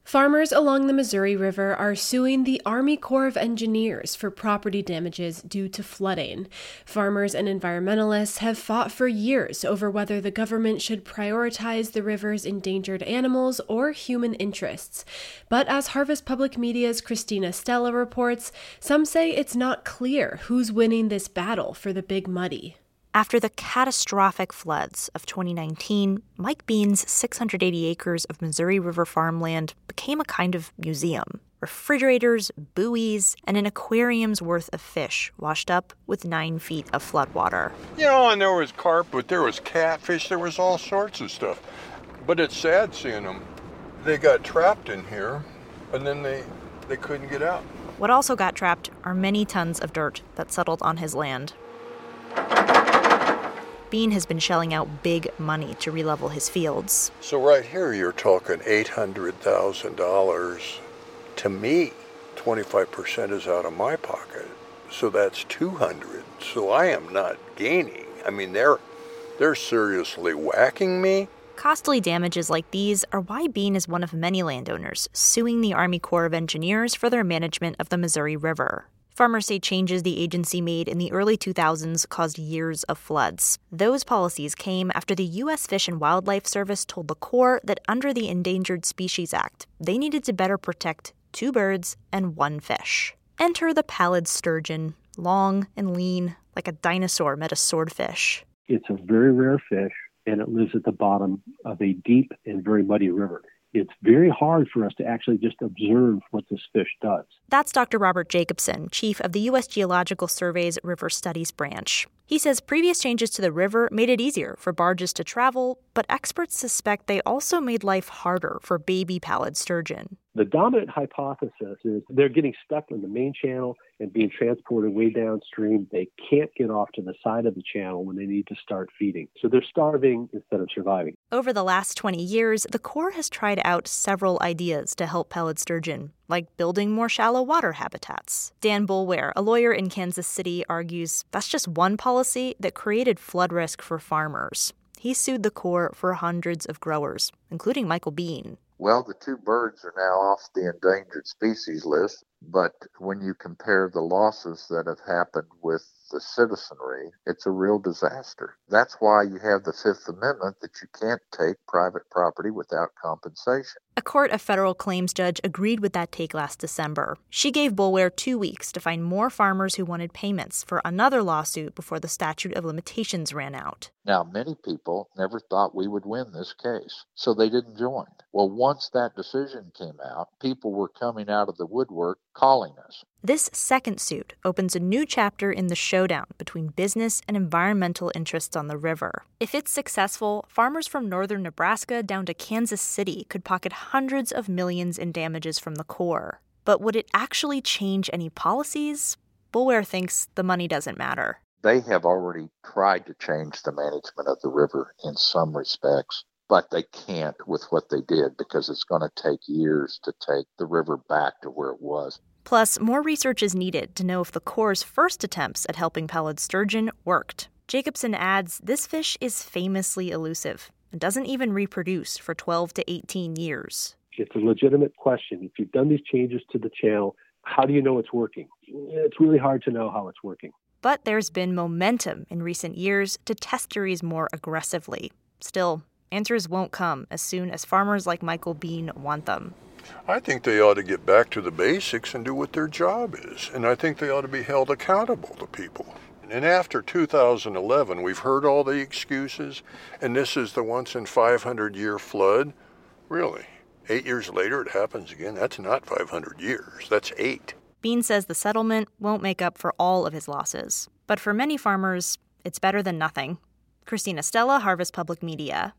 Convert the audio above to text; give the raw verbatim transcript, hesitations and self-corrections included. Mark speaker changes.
Speaker 1: Farmers along the Missouri River are suing the Army Corps of Engineers for property damages due to flooding. Farmers and environmentalists have fought for years over whether the government should prioritize the river's endangered animals or human interests. But as Harvest Public Media's Christina Stella reports, some say it's not clear who's winning this battle for the Big Muddy.
Speaker 2: After the catastrophic floods of twenty nineteen, Mike Bean's six hundred eighty acres of Missouri River farmland became a kind of museum. Refrigerators, buoys, and an aquarium's worth of fish washed up with nine feet of floodwater.
Speaker 3: You know, and there was carp, but there was catfish, there was all sorts of stuff. But it's sad seeing them. They got trapped in here, and then they, they couldn't get out.
Speaker 2: What also got trapped are many tons of dirt that settled on his land. Bean has been shelling out big money to relevel his fields.
Speaker 3: So right here you're talking eight hundred thousand dollars. To me, twenty-five percent is out of my pocket. So that's two hundred thousand dollars. So I am not gaining. I mean, they're they're seriously whacking me.
Speaker 2: Costly damages like these are why Bean is one of many landowners suing the Army Corps of Engineers for their management of the Missouri River. Farmers say changes the agency made in the early two thousands caused years of floods. Those policies came after the U S Fish and Wildlife Service told the Corps that under the Endangered Species Act, they needed to better protect two birds and one fish. Enter the pallid sturgeon, long and lean, like a dinosaur met a swordfish.
Speaker 4: It's a very rare fish, and it lives at the bottom of a deep and very muddy river. It's very hard for us to actually just observe what this fish does.
Speaker 2: That's Doctor Robert Jacobson, chief of the U S Geological Survey's River Studies branch. He says previous changes to the river made it easier for barges to travel, but experts suspect they also made life harder for baby pallid sturgeon.
Speaker 4: The dominant hypothesis is they're getting stuck in the main channel and being transported way downstream. They can't get off to the side of the channel when they need to start feeding. So they're starving instead of surviving.
Speaker 2: Over the last twenty years, the Corps has tried out several ideas to help pallid sturgeon, like building more shallow water habitats. Dan Boulware, a lawyer in Kansas City, argues that's just one policy that created flood risk for farmers. He sued the Corps for hundreds of growers, including Michael Bean.
Speaker 5: Well, the two birds are now off the endangered species list, but when you compare the losses that have happened with the citizenry, it's a real disaster. That's why you have the Fifth Amendment that you can't take private property without compensation.
Speaker 2: A court of federal claims judge agreed with that take last December. She gave Boulware two weeks to find more farmers who wanted payments for another lawsuit before the statute of limitations ran out.
Speaker 5: Now, many people never thought we would win this case, so they didn't join. Well, once that decision came out, people were coming out of the woodwork calling us.
Speaker 2: This second suit opens a new chapter in the showdown between business and environmental interests on the river. If it's successful, farmers from northern Nebraska down to Kansas City could pocket hundreds of millions in damages from the Corps. But would it actually change any policies? Boulware thinks the money doesn't matter.
Speaker 5: They have already tried to change the management of the river in some respects, but they can't with what they did because it's going to take years to take the river back to where it was.
Speaker 2: Plus, more research is needed to know if the Corps' first attempts at helping pallid sturgeon worked. Jacobson adds this fish is famously elusive and doesn't even reproduce for twelve to eighteen years.
Speaker 4: It's a legitimate question. If you've done these changes to the channel, how do you know it's working? It's really hard to know how it's working.
Speaker 2: But there's been momentum in recent years to test theories more aggressively. Still, answers won't come as soon as farmers like Michael Bean want them.
Speaker 3: I think they ought to get back to the basics and do what their job is. And I think they ought to be held accountable to people. And after two thousand eleven, we've heard all the excuses, and this is the once in five hundred year flood. Really? Eight years later, it happens again. That's not five hundred years. That's eight.
Speaker 2: Bean says the settlement won't make up for all of his losses. But for many farmers, it's better than nothing. Christina Stella, Harvest Public Media.